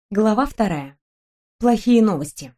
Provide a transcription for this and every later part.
Глава 2. Плохие новости.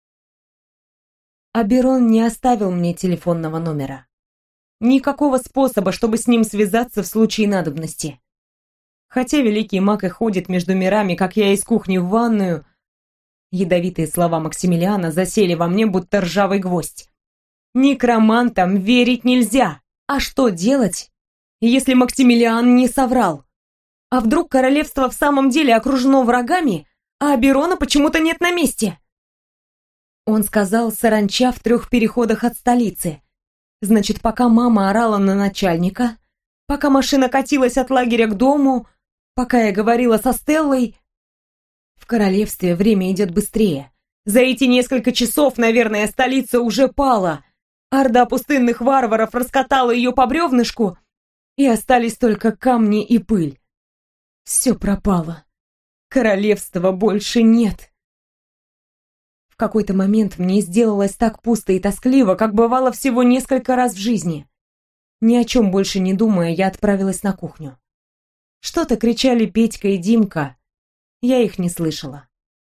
Аберон не оставил мне телефонного номера. Никакого способа, чтобы с ним связаться в случае надобности. Хотя великий маг и ходит между мирами, как я из кухни в ванную, ядовитые слова Максимилиана засели во мне, будто ржавый гвоздь. Некромантам верить нельзя. А что делать, если Максимилиан не соврал? А вдруг королевство в самом деле окружено врагами, а Аберона почему-то нет на месте? Он сказал, саранча в 3 переходах от столицы. Значит, пока мама орала на начальника, пока машина катилась от лагеря к дому, пока я говорила со Стеллой... В королевстве время идет быстрее. За эти несколько часов, наверное, столица уже пала. Орда пустынных варваров раскатала ее по бревнышку, и остались только камни и пыль. Все пропало. Королевства больше нет. В какой-то момент мне сделалось так пусто и тоскливо, как бывало всего несколько раз в жизни. Ни о чем больше не думая, я отправилась на кухню. Что-то кричали Петька и Димка. Я их не слышала.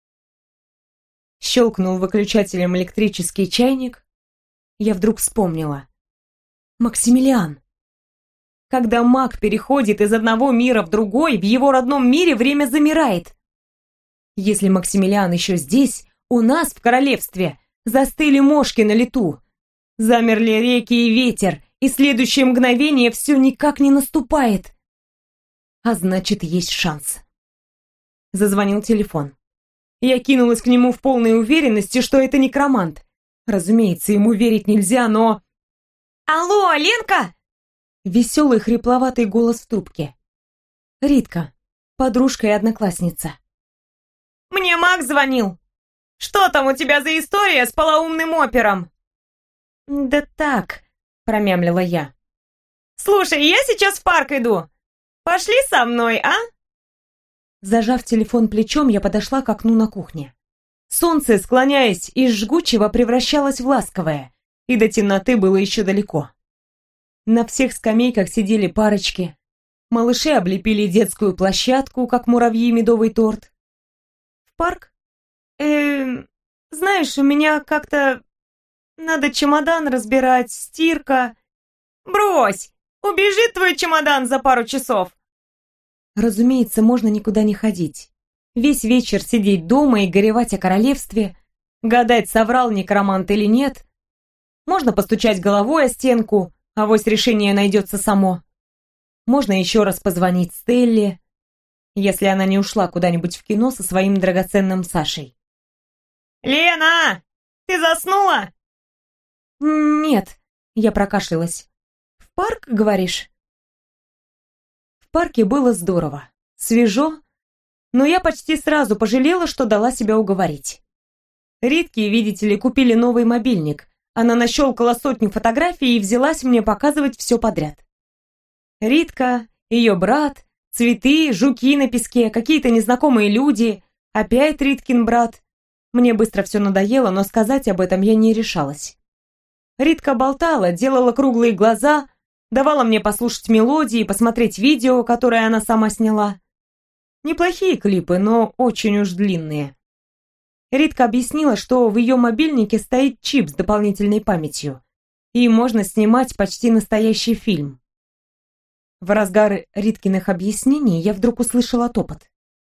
Щелкнул выключателем электрический чайник. Я вдруг вспомнила. Максимилиан. Когда маг переходит из одного мира в другой, в его родном мире время замирает. Если Максимилиан еще здесь, у нас в королевстве застыли мошки на лету. Замерли реки и ветер, и следующее мгновение все никак не наступает. А значит, есть шанс. Зазвонил телефон. Я кинулась к нему в полной уверенности, что это некромант. Разумеется, ему верить нельзя, но... «Алло, Ленка!» Веселый хрипловатый голос в трубке. Ритка, подружка и одноклассница. «Мне Макс звонил. Что там у тебя за история с полоумным опером?» «Да так», — промямлила я. «Слушай, я сейчас в парк иду. Пошли со мной, а?» Зажав телефон плечом, я подошла к окну на кухне. Солнце, склоняясь из жгучего, превращалось в ласковое, и до темноты было еще далеко. На всех скамейках сидели парочки. Малыши облепили детскую площадку, как муравьи медовый торт. В парк? Знаешь, у меня как-то... Надо чемодан разбирать, стирка... Брось! Убежит твой чемодан за пару часов! Разумеется, можно никуда не ходить. Весь вечер сидеть дома и горевать о королевстве, гадать, соврал некромант или нет. Можно постучать головой о стенку, авось решение найдется само. Можно еще раз позвонить Стелле, если она не ушла куда-нибудь в кино со своим драгоценным Сашей. «Лена, ты заснула?» «Нет», — я прокашлялась. «В парк, говоришь?» В парке было здорово, свежо, но я почти сразу пожалела, что дала себя уговорить. Ритке, видите ли, купили новый мобильник. Она нащелкала 100 фотографий и взялась мне показывать все подряд. Ритка, ее брат, цветы, жуки на песке, какие-то незнакомые люди, опять Риткин брат. Мне быстро все надоело, но сказать об этом я не решалась. Ритка болтала, делала круглые глаза, давала мне послушать мелодии, посмотреть видео, которое она сама сняла. Неплохие клипы, но очень уж длинные. Ритка объяснила, что в ее мобильнике стоит чип с дополнительной памятью, и можно снимать почти настоящий фильм. В разгар Риткиных объяснений я вдруг услышала топот.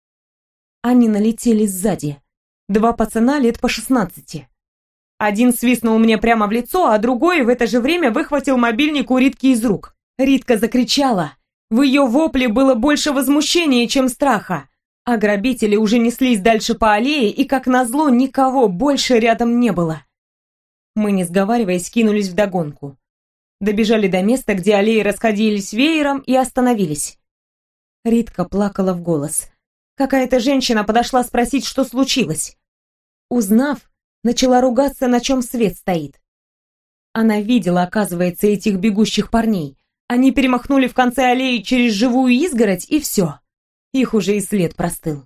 Они налетели сзади. 2 пацана лет по 16. Один свистнул мне прямо в лицо, а другой в это же время выхватил мобильник у Ритки из рук. Ритка закричала. В ее вопле было больше возмущения, чем страха. А грабители уже неслись дальше по аллее, и, как назло, никого больше рядом не было. Мы, не сговариваясь, кинулись вдогонку. Добежали до места, где аллеи расходились веером, и остановились. Ритка плакала в голос. Какая-то женщина подошла спросить, что случилось. Узнав, начала ругаться, на чем свет стоит. Она видела, оказывается, этих бегущих парней. Они перемахнули в конце аллеи через живую изгородь, и все. Их уже и след простыл.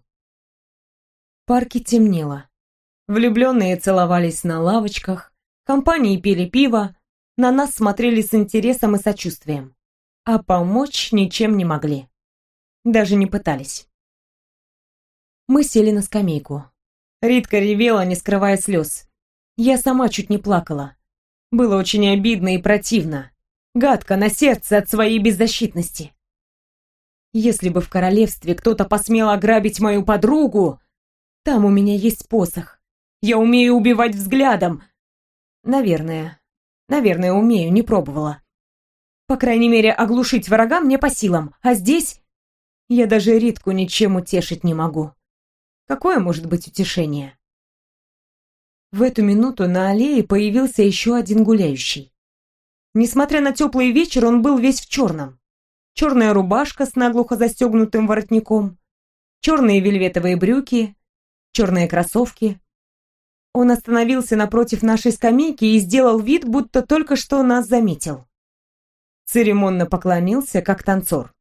В парке темнело. Влюбленные целовались на лавочках, компании пили пиво, на нас смотрели с интересом и сочувствием. А помочь ничем не могли. Даже не пытались. Мы сели на скамейку. Ритка ревела, не скрывая слез. Я сама чуть не плакала. Было очень обидно и противно. Гадко на сердце от своей беззащитности. Если бы в королевстве кто-то посмел ограбить мою подругу, там у меня есть посох. Я умею убивать взглядом. Наверное, умею, не пробовала. По крайней мере, оглушить врага мне по силам. А здесь я даже Ритку ничем утешить не могу. Какое может быть утешение? В эту минуту на аллее появился еще один гуляющий. Несмотря на теплый вечер, он был весь в черном. Черная рубашка с наглухо застегнутым воротником, черные вельветовые брюки, черные кроссовки. Он остановился напротив нашей скамейки и сделал вид, будто только что нас заметил. Церемонно поклонился, как танцор.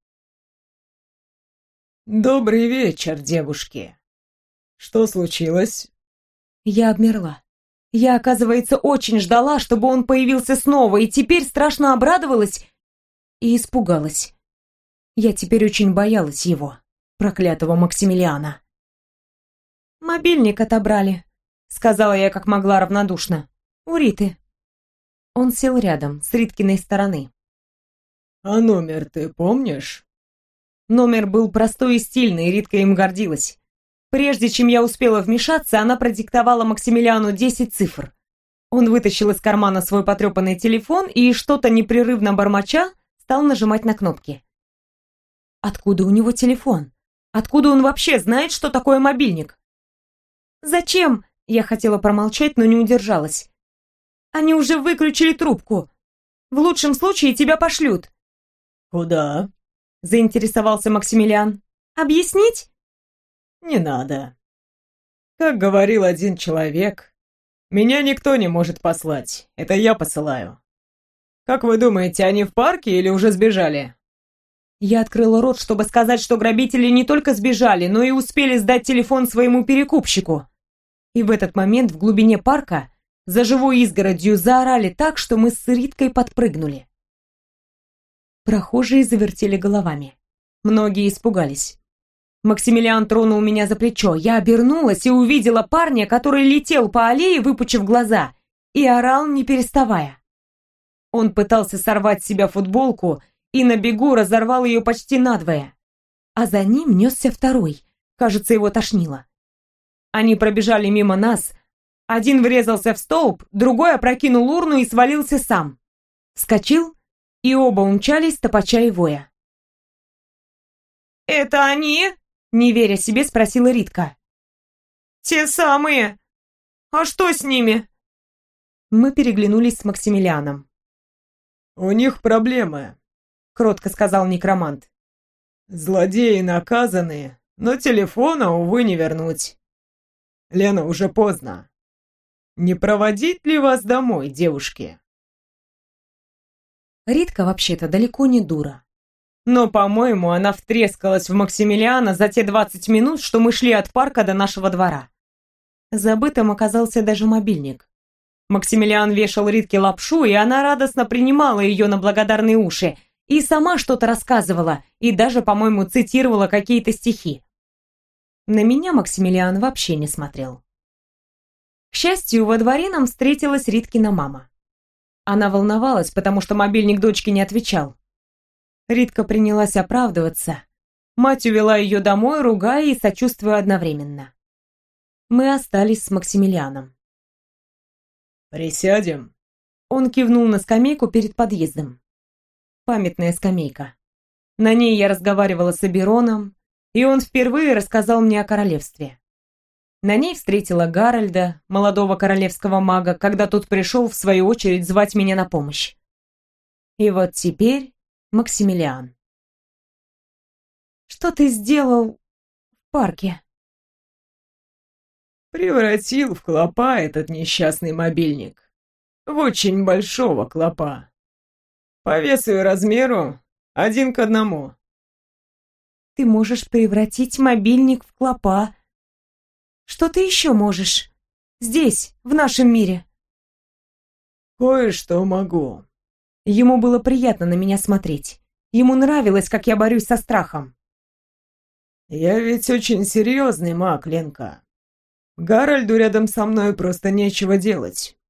«Добрый вечер, девушки. Что случилось?» Я обмерла. Я, оказывается, очень ждала, чтобы он появился снова, и теперь страшно обрадовалась и испугалась. Я теперь очень боялась его, проклятого Максимилиана. «Мобильник отобрали», — сказала я как могла равнодушно. «У Риты». Он сел рядом, с Риткиной стороны. «А номер ты помнишь?» Номер был простой и стильный, и Ритка им гордилась. Прежде чем я успела вмешаться, она продиктовала Максимилиану 10 цифр. Он вытащил из кармана свой потрепанный телефон и, что-то непрерывно бормоча, стал нажимать на кнопки. Откуда у него телефон? Откуда он вообще знает, что такое мобильник? «Зачем?» — я хотела промолчать, но не удержалась. «Они уже выключили трубку. В лучшем случае тебя пошлют». «Куда?» — заинтересовался Максимилиан. «Объяснить?» «Не надо. Как говорил один человек, меня никто не может послать, это я посылаю. Как вы думаете, они в парке или уже сбежали?» Я открыла рот, чтобы сказать, что грабители не только сбежали, но и успели сдать телефон своему перекупщику. И в этот момент в глубине парка за живой изгородью заорали так, что мы с Риткой подпрыгнули. Прохожие завертели головами. Многие испугались. Максимилиан тронул меня за плечо. Я обернулась и увидела парня, который летел по аллее, выпучив глаза, и орал, не переставая. Он пытался сорвать с себя футболку и на бегу разорвал ее почти надвое. А за ним несся второй. Кажется, его тошнило. Они пробежали мимо нас. Один врезался в столб, другой опрокинул урну и свалился сам. Вскочил, и оба умчались, топача и воя. «Это они?» — не веря себе, спросила Ритка. «Те самые. А что с ними?» Мы переглянулись с Максимилианом. «У них проблемы», — кротко сказал некромант. «Злодеи наказаны, но телефона, увы, не вернуть. Лена, уже поздно. Не проводить ли вас домой, девушки?» Ритка вообще-то далеко не дура. Но, по-моему, она втрескалась в Максимилиана за те 20 минут, что мы шли от парка до нашего двора. Забытым оказался даже мобильник. Максимилиан вешал Ритке лапшу, и она радостно принимала ее на благодарные уши, и сама что-то рассказывала, и даже, по-моему, цитировала какие-то стихи. На меня Максимилиан вообще не смотрел. К счастью, во дворе нам встретилась Риткина мама. Она волновалась, потому что мобильник дочки не отвечал. Ритка принялась оправдываться. Мать увела ее домой, ругая и сочувствуя одновременно. Мы остались с Максимилианом. «Присядем?» Он кивнул на скамейку перед подъездом. Памятная скамейка. На ней я разговаривала с Абероном, и он впервые рассказал мне о королевстве. На ней встретила Гарольда, молодого королевского мага, когда тот пришел, в свою очередь, звать меня на помощь. И вот теперь Максимилиан. «Что ты сделал в парке?» «Превратил в клопа этот несчастный мобильник. В очень большого клопа. По весу и размеру 1 к 1. «Ты можешь превратить мобильник в клопа. Что ты еще можешь? Здесь, в нашем мире?» «Кое-что могу». Ему было приятно на меня смотреть. Ему нравилось, как я борюсь со страхом. Я ведь очень серьезный маг, Ленка. Гарольду рядом со мной просто нечего делать.